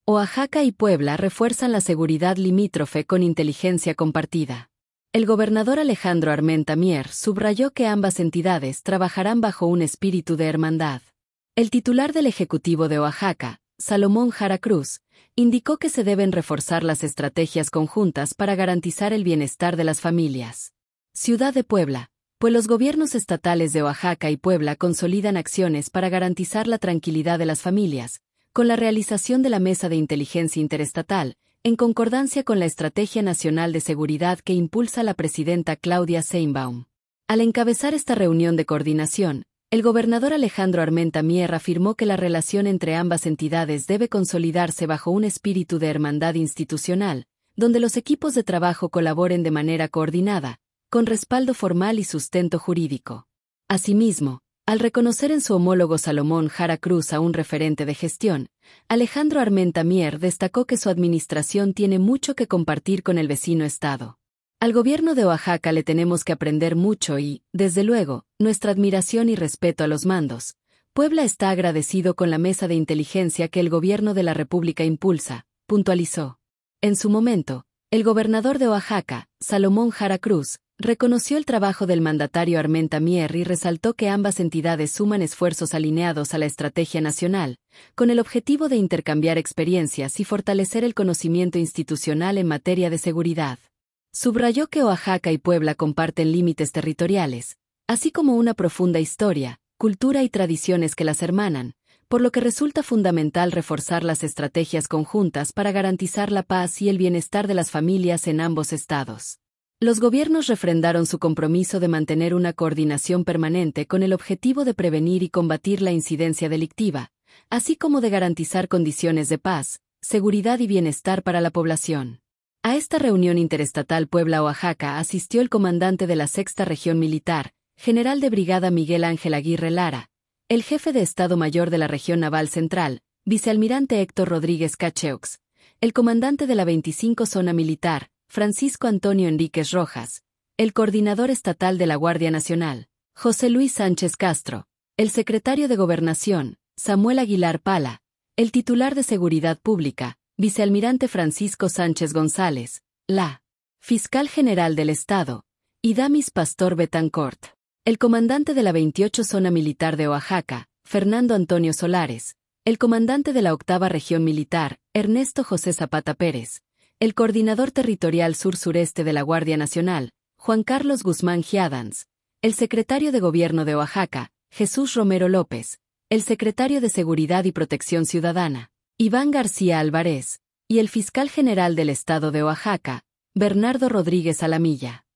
Oaxaca y Puebla refuerzan la seguridad limítrofe con inteligencia compartida. El gobernador Alejandro Armenta Mier subrayó que ambas entidades trabajarán bajo un espíritu de hermandad. El titular del Ejecutivo de Oaxaca, Salomón Jara Cruz, indicó que se deben reforzar las estrategias conjuntas para garantizar el bienestar de las familias. Ciudad de Puebla, pues los gobiernos estatales de Oaxaca y Puebla consolidan acciones para garantizar la tranquilidad de las familias, con la realización de la Mesa de Inteligencia Interestatal, en concordancia con la Estrategia Nacional de Seguridad que impulsa la presidenta Claudia Sheinbaum. Al encabezar esta reunión de coordinación, el gobernador Alejandro Armenta Mier afirmó que la relación entre ambas entidades debe consolidarse bajo un espíritu de hermandad institucional, donde los equipos de trabajo colaboren de manera coordinada, con respaldo formal y sustento jurídico. Asimismo, al reconocer en su homólogo Salomón Jara Cruz a un referente de gestión, Alejandro Armenta Mier destacó que su administración tiene mucho que compartir con el vecino estado. Al gobierno de Oaxaca le tenemos que aprender mucho y, desde luego, nuestra admiración y respeto a los mandos. Puebla está agradecido con la mesa de inteligencia que el gobierno de la República impulsa, puntualizó. En su momento, el gobernador de Oaxaca, Salomón Jara Cruz, reconoció el trabajo del mandatario Armenta Mier y resaltó que ambas entidades suman esfuerzos alineados a la estrategia nacional, con el objetivo de intercambiar experiencias y fortalecer el conocimiento institucional en materia de seguridad. Subrayó que Oaxaca y Puebla comparten límites territoriales, así como una profunda historia, cultura y tradiciones que las hermanan, por lo que resulta fundamental reforzar las estrategias conjuntas para garantizar la paz y el bienestar de las familias en ambos estados. Los gobiernos refrendaron su compromiso de mantener una coordinación permanente con el objetivo de prevenir y combatir la incidencia delictiva, así como de garantizar condiciones de paz, seguridad y bienestar para la población. A esta reunión interestatal Puebla-Oaxaca asistió el comandante de la Sexta Región Militar, general de brigada Miguel Ángel Aguirre Lara, el jefe de Estado Mayor de la Región Naval Central, vicealmirante Héctor Rodríguez Cacheux, el comandante de la 25 Zona Militar, Francisco Antonio Enríquez Rojas, el coordinador estatal de la Guardia Nacional, José Luis Sánchez Castro, el secretario de Gobernación, Samuel Aguilar Pala, el titular de Seguridad Pública, vicealmirante Francisco Sánchez González, la fiscal general del Estado, y Damis Pastor Betancourt, el comandante de la 28 Zona Militar de Oaxaca, Fernando Antonio Solares, el comandante de la 8ª Región Militar, Ernesto José Zapata Pérez, el coordinador territorial sur-sureste de la Guardia Nacional, Juan Carlos Guzmán Giadans, el secretario de Gobierno de Oaxaca, Jesús Romero López, el secretario de Seguridad y Protección Ciudadana, Iván García Álvarez, y el fiscal general del Estado de Oaxaca, Bernardo Rodríguez Alamilla.